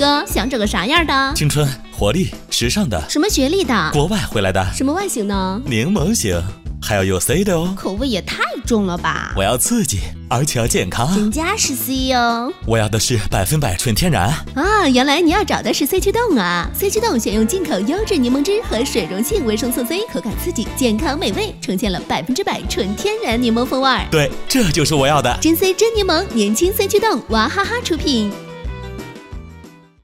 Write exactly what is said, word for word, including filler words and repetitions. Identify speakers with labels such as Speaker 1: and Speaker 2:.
Speaker 1: 哥想找个啥样的？
Speaker 2: 青春、活力、时尚的。
Speaker 1: 什么学历的？
Speaker 2: 国外回来的。
Speaker 1: 什么外形呢？
Speaker 2: 柠檬型，还要有 C 的哦。
Speaker 1: 口味也太重了吧！
Speaker 2: 我要刺激，而且要健康。
Speaker 1: 人家是 C 哦。
Speaker 2: 我要的是百分百纯天然。
Speaker 1: 啊，原来你要找的是 C 驱动啊 ！C 驱动选用进口优质柠檬汁和水溶性维生素 C， 口感刺激，健康美味，呈现了百分之百纯天然柠檬风味。
Speaker 2: 对，这就是我要的。
Speaker 1: 真 C 真柠檬，年轻 C 驱动，娃哈哈出品。